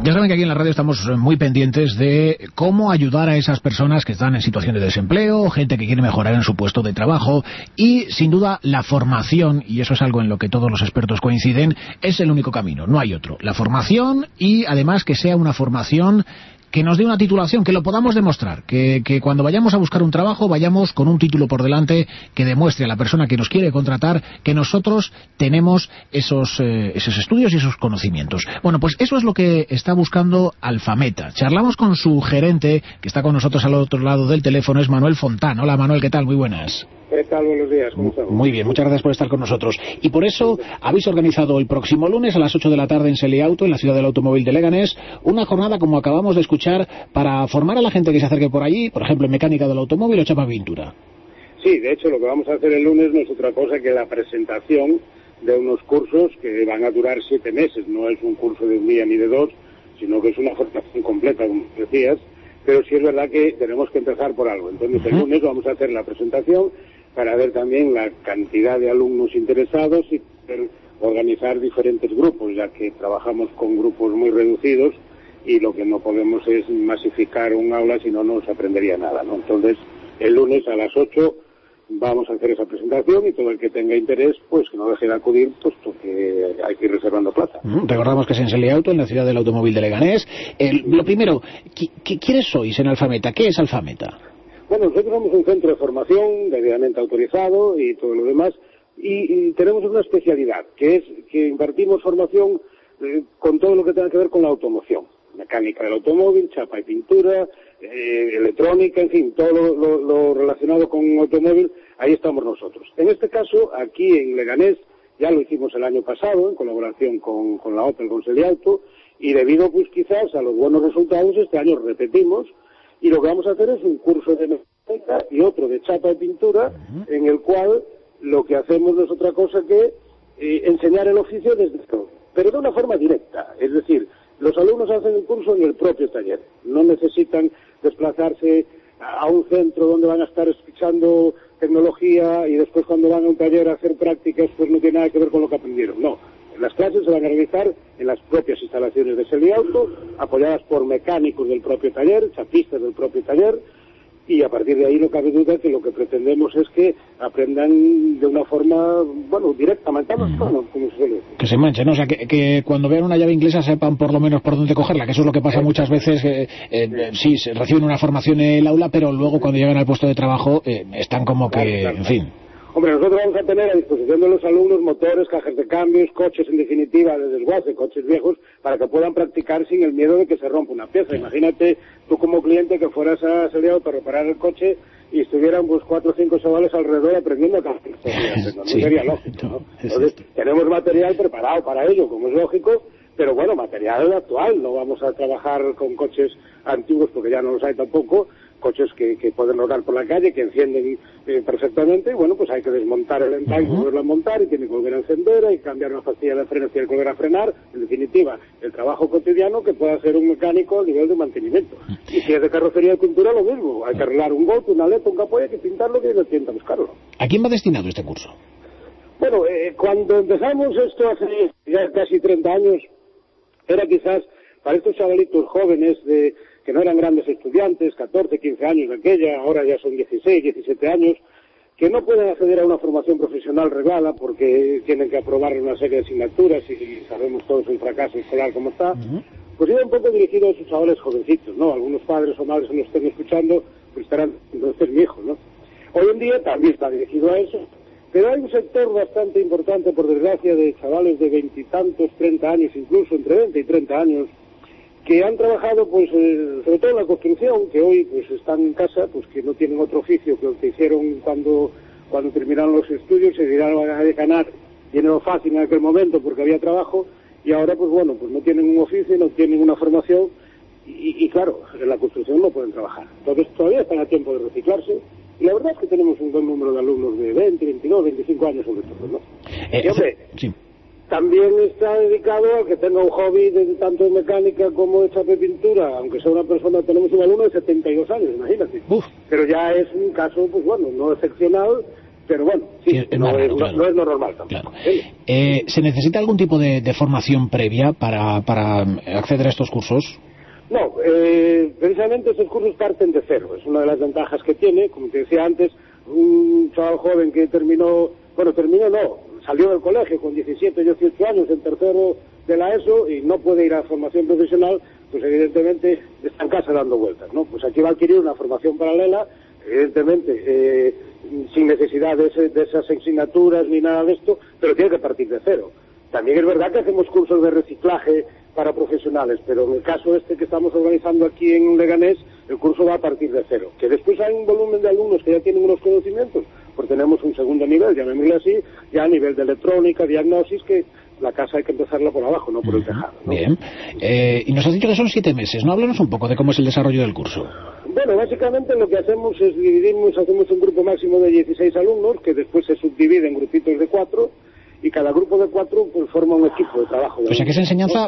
Ya saben que aquí en la radio estamos muy pendientes de cómo ayudar a esas personas que están en situación de desempleo, gente que quiere mejorar en su puesto de trabajo, y sin duda la formación, y eso es algo en lo que todos los expertos coinciden, es el único camino, no hay otro. La formación, y además que sea una formación que nos dé una titulación, que lo podamos demostrar, que cuando vayamos a buscar un trabajo vayamos con un título por delante que demuestre a la persona que nos quiere contratar que nosotros tenemos esos estudios y esos conocimientos. Bueno, pues eso es lo que está buscando Alfameta. Charlamos con su gerente, que está con nosotros al otro lado del teléfono, es Manuel Fontán. Hola Manuel, ¿qué tal? Muy buenas. ¿Qué tal? Buenos días, ¿cómo estamos? Muy bien, muchas gracias por estar con nosotros. Y por eso habéis organizado el próximo lunes a las 8 de la tarde en Seliauto, en la ciudad del automóvil de Leganés, una jornada, como acabamos de escuchar, para formar a la gente que se acerque por allí, por ejemplo, en mecánica del automóvil o chapa pintura. Sí, de hecho, lo que vamos a hacer el lunes no es otra cosa que la presentación de unos cursos que van a durar 7 meses. No es un curso de un día ni de dos, sino que es una formación completa, como decías, pero sí es verdad que tenemos que empezar por algo. Entonces, el lunes vamos a hacer la presentación para ver también la cantidad de alumnos interesados y organizar diferentes grupos, ya que trabajamos con grupos muy reducidos y lo que no podemos es masificar un aula, si no, no se aprendería nada, ¿no? Entonces, el lunes a las 8 vamos a hacer esa presentación y todo el que tenga interés, pues que no deje de acudir, puesto que hay que ir reservando plaza. Recordamos que es en Seliauto, en la ciudad del automóvil de Leganés. Lo primero, ¿quiénes sois en Alfameta? ¿Qué es Alfameta? Bueno, nosotros somos un centro de formación debidamente autorizado y todo lo demás, y tenemos una especialidad, que es que impartimos formación con todo lo que tenga que ver con la automoción. Mecánica del automóvil, chapa y pintura, electrónica, en fin, todo lo relacionado con automóvil, ahí estamos nosotros. En este caso, aquí en Leganés, ya lo hicimos el año pasado, en colaboración con la Opel, con Seliauto, y debido, pues quizás a los buenos resultados, este año repetimos, y lo que vamos a hacer es un curso de mecánica y otro de chapa y pintura, en el cual lo que hacemos no es otra cosa que enseñar el oficio desde cero, pero de una forma directa, es decir, los alumnos hacen el curso en el propio taller, no necesitan desplazarse a un centro donde van a estar escuchando tecnología y después cuando van a un taller a hacer prácticas pues no tiene nada que ver con lo que aprendieron, no. Las clases se van a realizar en las propias instalaciones de Seliauto, apoyadas por mecánicos del propio taller, chapistas del propio taller, y a partir de ahí no cabe duda que lo que pretendemos es que aprendan de una forma, bueno, directamente, como se suele decir. Que se manchen, ¿no? O sea, que cuando vean una llave inglesa sepan por lo menos por dónde cogerla, que eso es lo que pasa muchas veces, sí, se reciben una formación en el aula, pero luego cuando llegan al puesto de trabajo están como que, en fin... Hombre, nosotros vamos a tener a disposición de los alumnos motores, cajas de cambios, coches en definitiva de desguace, coches viejos, para que puedan practicar sin el miedo de que se rompa una pieza. Imagínate tú como cliente que fueras a Seliauto para reparar el coche y estuvieran pues 4 o 5 chavales alrededor aprendiendo a cambiar. No sería lógico, ¿no? Entonces, tenemos material preparado para ello, como es lógico, pero bueno, material actual. No vamos a trabajar con coches antiguos porque ya no los hay tampoco, coches que pueden rodar por la calle, que encienden perfectamente, y bueno, pues hay que desmontar el entanque, volverlo a montar, y tiene que volver a encender, hay que cambiar una pastilla de freno, tiene que volver a frenar, en definitiva, el trabajo cotidiano que puede hacer un mecánico a nivel de mantenimiento. Y si es de carrocería de pintura, lo mismo, hay que arreglar un golpe, una aleta, un capó, y hay que pintarlo, y hay que buscarlo. ¿A quién va destinado este curso? Bueno, cuando empezamos esto hace ya casi 30 años, era quizás para estos chavalitos jóvenes que no eran grandes estudiantes, 14, 15 años de aquella, ahora ya son 16, 17 años, que no pueden acceder a una formación profesional reglada porque tienen que aprobar una serie de asignaturas y sabemos todos el fracaso escolar como está, pues iba un poco dirigido a esos chavales jovencitos, ¿no? Algunos padres o madres que nos estén escuchando, pues estarán, entonces mi hijo, ¿no? Hoy en día también está dirigido a eso, pero hay un sector bastante importante, por desgracia, de chavales de 20 y tantos, 30 años, incluso entre 20 y 30 años, que han trabajado, pues, sobre todo en la construcción, que hoy, pues, están en casa, pues, que no tienen otro oficio que lo que hicieron cuando terminaron los estudios, se dedicaron a ganar dinero fácil en aquel momento porque había trabajo, y ahora, pues, bueno, pues no tienen un oficio, no tienen una formación, y claro, en la construcción no pueden trabajar. Entonces, todavía están a tiempo de reciclarse, y la verdad es que tenemos un buen número de alumnos de 20, 22, 25 años sobre todo, ¿no? Y, hombre, sí. También está dedicado a que tenga un hobby tanto de mecánica como de chapa y pintura, aunque sea una persona, tenemos un alumno de 72 años, imagínate. Pero ya es un caso, pues bueno, no excepcional, pero bueno, sí, no es lo normal tampoco. Claro. ¿Se necesita algún tipo de formación previa para acceder a estos cursos? No, precisamente estos cursos parten de cero. Es una de las ventajas que tiene, como te decía antes, un chaval joven que salió del colegio con 17, 18 años en tercero de la ESO y no puede ir a formación profesional, pues evidentemente está en casa dando vueltas, ¿no? Pues aquí va a adquirir una formación paralela, evidentemente sin necesidad de esas asignaturas ni nada de esto, pero tiene que partir de cero. También es verdad que hacemos cursos de reciclaje para profesionales, pero en el caso este que estamos organizando aquí en Leganés, el curso va a partir de cero. Que después hay un volumen de alumnos que ya tienen unos conocimientos, pues tenemos un segundo nivel, llamémosle así, ya a nivel de electrónica, diagnosis, que la casa hay que empezarla por abajo, no por el tejado, ¿no? Bien. Y nos has dicho que son 7 meses, ¿no? Háblanos un poco de cómo es el desarrollo del curso. Bueno, básicamente lo que hacemos es hacemos un grupo máximo de 16 alumnos, que después se subdivide en grupitos de 4, y cada grupo de 4 pues forma un equipo de trabajo. O sea que es enseñanza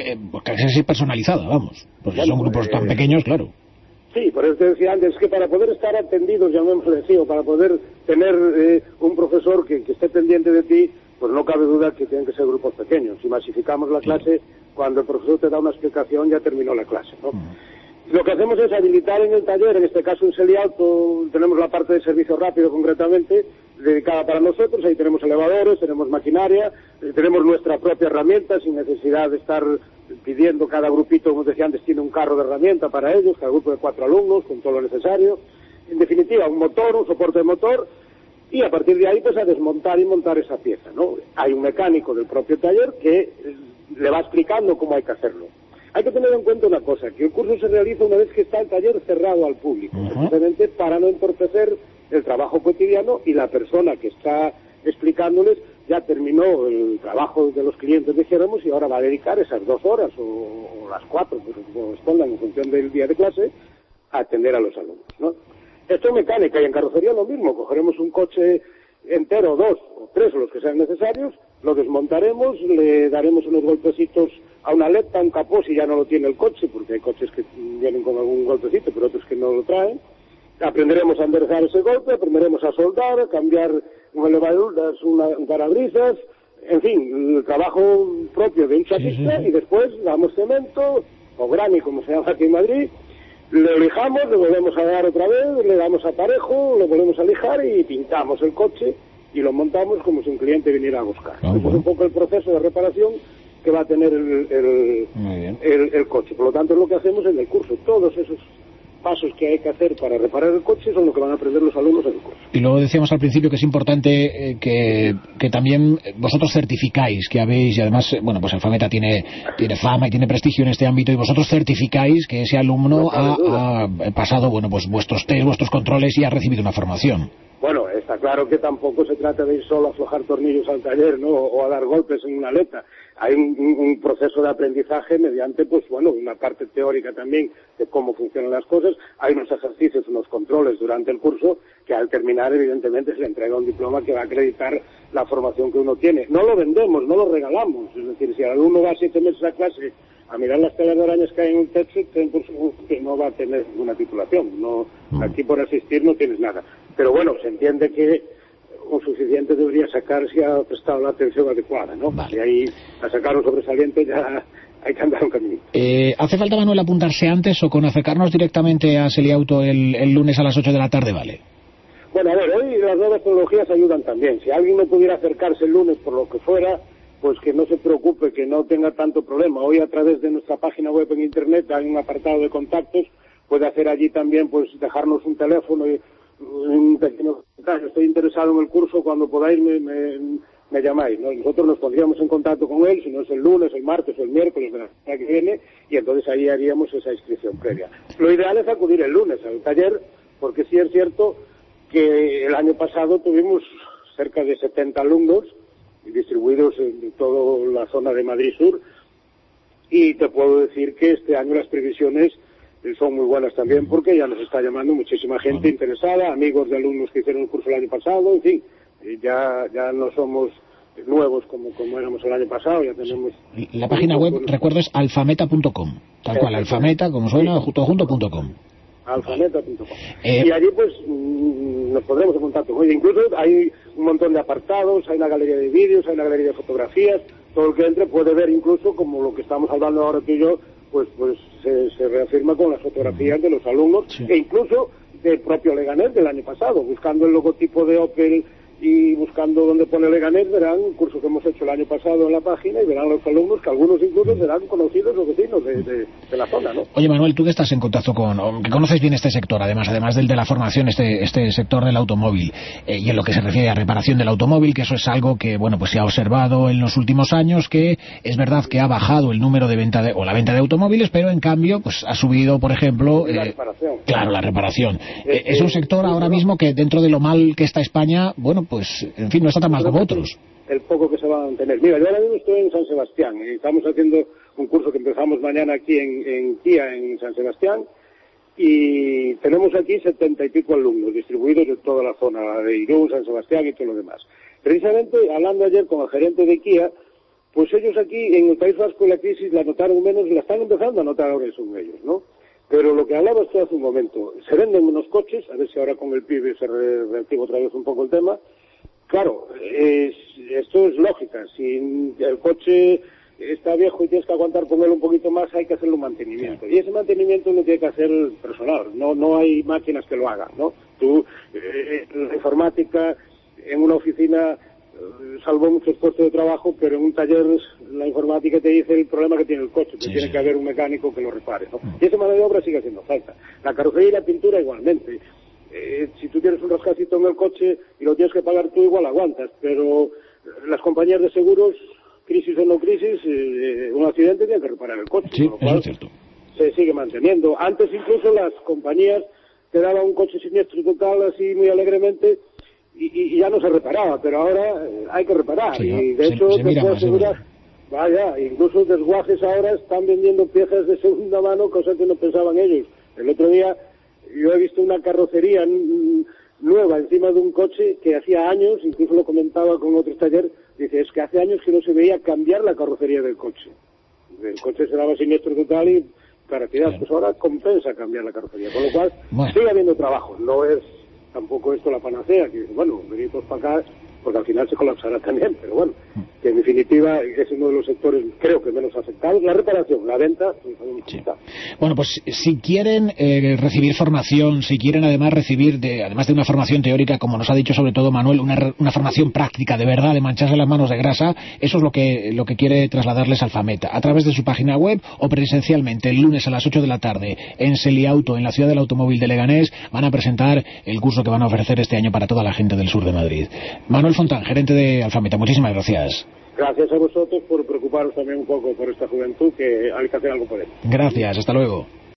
casi personalizada, vamos. Porque son grupos tan pequeños, claro. Sí, por eso te decía antes, que para poder estar atendidos, llamémosle así, o para poder tener un profesor que esté pendiente de ti, pues no cabe duda que tienen que ser grupos pequeños. Si masificamos la clase, cuando el profesor te da una explicación ya terminó la clase, ¿no? Lo que hacemos es habilitar en el taller, en este caso en Seliauto, tenemos la parte de servicio rápido concretamente, dedicada para nosotros, ahí tenemos elevadores, tenemos maquinaria, tenemos nuestra propia herramienta, sin necesidad de estar pidiendo cada grupito, como decía antes, tiene un carro de herramienta para ellos, cada grupo de 4 alumnos, con todo lo necesario. En definitiva, un motor, un soporte de motor, y a partir de ahí pues a desmontar y montar esa pieza, ¿no? Hay un mecánico del propio taller que le va explicando cómo hay que hacerlo. Hay que tener en cuenta una cosa, que el curso se realiza una vez que está el taller cerrado al público, precisamente para no entorpecer el trabajo cotidiano, y la persona que está explicándoles ya terminó el trabajo de los clientes, dijéramos, y ahora va a dedicar esas 2 horas o las 4, pues como respondan en función del día de clase, a atender a los alumnos, ¿no? Esto es mecánica, y en carrocería lo mismo. Cogeremos un coche entero, 2 o 3 o los que sean necesarios, lo desmontaremos, le daremos unos golpecitos a una aleta, a un capó si ya no lo tiene el coche, porque hay coches que vienen con algún golpecito, pero otros que no lo traen. Aprenderemos a enderezar ese golpe, aprenderemos a soldar, a cambiar un elevador, un parabrisas, en fin, el trabajo propio de un chapista, y después damos cemento, o grani como se llama aquí en Madrid, le lijamos, le volvemos a dar otra vez, le damos aparejo, lo volvemos a lijar y pintamos el coche y lo montamos como si un cliente viniera a buscar. Es un poco el proceso de reparación que va a tener el coche. Por lo tanto, es lo que hacemos en el curso. Todos esos pasos que hay que hacer para reparar el coche son lo que van a aprender los alumnos en el curso. Y luego decíamos al principio que es importante que también vosotros certificáis que habéis, y además, bueno, pues Alfameta tiene fama y tiene prestigio en este ámbito, y vosotros certificáis que ese alumno ha pasado, bueno, pues vuestros test, vuestros controles, y ha recibido una formación. Bueno, está claro que tampoco se trata de ir solo a aflojar tornillos al taller, ¿no? O a dar golpes en una aleta. Hay un proceso de aprendizaje mediante, pues bueno, una parte teórica también de cómo funcionan las cosas. Hay unos ejercicios, unos controles durante el curso que al terminar, evidentemente, se le entrega un diploma que va a acreditar la formación que uno tiene. No lo vendemos, no lo regalamos. Es decir, si el alumno va 7 meses a clase a mirar las telas de arañas que hay en el techo, ten por seguro que no va a tener ninguna titulación. No, aquí por asistir no tienes nada. Pero bueno, se entiende que un suficiente debería sacar si ha prestado la atención adecuada, ¿no? Vale. Y ahí a sacar un sobresaliente ya hay que andar un camino. ¿Hace falta, Manuel, apuntarse antes, o con acercarnos directamente a Seliauto el lunes a las 8 de la tarde vale? Bueno, a ver, hoy las nuevas tecnologías ayudan también. Si alguien no pudiera acercarse el lunes por lo que fuera, pues que no se preocupe, que no tenga tanto problema. Hoy, a través de nuestra página web en internet, hay un apartado de contactos, puede hacer allí también, pues dejarnos un teléfono y un pequeño comentario. Estoy interesado en el curso, cuando podáis me llamáis, ¿no? Nosotros nos pondríamos en contacto con él, si no es el lunes, el martes o el miércoles de la semana que viene, y entonces ahí haríamos esa inscripción previa. Lo ideal es acudir el lunes al taller, porque sí es cierto que el año pasado tuvimos cerca de 70 alumnos distribuidos en toda la zona de Madrid Sur, y te puedo decir que este año las previsiones son muy buenas también, porque ya nos está llamando muchísima gente interesada, amigos de alumnos que hicieron el curso el año pasado, en fin, ya no somos nuevos como éramos el año pasado, ya tenemos... La página web, recuerdo, es alfameta.com, tal cual, alfameta, como suena, todo junto.com. alfameta.com. Y allí pues nos pondremos en contacto. Oye, incluso hay un montón de apartados, hay una galería de vídeos, hay una galería de fotografías, todo el que entre puede ver incluso como lo que estamos hablando ahora tú y yo, pues se reafirma con las fotografías de los alumnos, e incluso del propio Leganés del año pasado, buscando el logotipo de Opel y buscando donde pone Leganés, verán un curso que hemos hecho el año pasado en la página y verán los alumnos que algunos incluso serán conocidos los vecinos de la zona, ¿no? Oye, Manuel, tú que estás en contacto que conoces bien este sector, además del de la formación, este sector del automóvil, y en lo que se refiere a reparación del automóvil, que eso es algo que, bueno, pues se ha observado en los últimos años, que es verdad que ha bajado el número de la venta de automóviles, pero en cambio, pues ha subido, por ejemplo... la reparación. Claro, la reparación. Es un sector ahora mismo que, dentro de lo mal que está España, bueno, pues, en fin, no está tan mal como otros. El poco que se va a mantener. Mira, yo ahora mismo estoy en San Sebastián y estamos haciendo un curso que empezamos mañana aquí en Kia, en San Sebastián, y tenemos aquí 70 y pico alumnos distribuidos en toda la zona de Irún, San Sebastián y todo lo demás. Precisamente, hablando ayer con el gerente de Kia, pues ellos aquí en el País Vasco la crisis la notaron menos, la están empezando a notar ahora son ellos, ¿no? Pero lo que hablabas tú hace un momento, se venden menos coches, a ver si ahora con el PIB se reactiva otra vez un poco el tema. Claro, esto es lógica, si el coche está viejo y tienes que aguantar con él un poquito más, hay que hacerle un mantenimiento. Y ese mantenimiento lo tiene que hacer el personal, no hay máquinas que lo hagan, ¿no? Tú, la informática en una oficina salvo muchos puestos de trabajo, pero en un taller la informática te dice el problema que tiene el coche, que tiene que haber un mecánico que lo repare, ¿no? Y esa mano de obra sigue haciendo falta. La carrocería y la pintura igualmente. Si tú tienes un rascacito en el coche y lo tienes que pagar tú, igual aguantas, pero las compañías de seguros, crisis o no crisis, un accidente tiene que reparar el coche, con lo cual eso es cierto. Se sigue manteniendo. Antes incluso las compañías te daban un coche siniestro total así muy alegremente y ya no se reparaba, pero ahora hay que reparar. Y de hecho te puedo asegurar, vaya, incluso desguaces ahora están vendiendo piezas de segunda mano, cosa que no pensaban ellos. El otro día yo he visto una carrocería nueva encima de un coche que hacía años, incluso lo comentaba con otro taller, dice, es que hace años que no se veía cambiar la carrocería del coche. El coche se daba siniestro total y para tirar, pues ahora compensa cambiar la carrocería, con lo cual sigue habiendo trabajo, no es tampoco esto la panacea, que bueno, venid todos para acá, porque al final se colapsará también, pero bueno, que en definitiva es uno de los sectores, creo que menos afectados. La reparación, la venta, sí. Bueno, pues si quieren recibir formación, si quieren además recibir, además de una formación teórica, como nos ha dicho sobre todo Manuel, una formación práctica, de verdad, de mancharse las manos de grasa, eso es lo que quiere trasladarles Alfameta, a través de su página web o presencialmente el lunes a las 8 de la tarde en Seliauto, en la ciudad del automóvil de Leganés, van a presentar el curso que van a ofrecer este año para toda la gente del sur de Madrid. Manuel Fontán, gerente de Alfameta, muchísimas gracias. Gracias a vosotros por preocuparos también un poco por esta juventud, que hay que hacer algo por él. Gracias, hasta luego.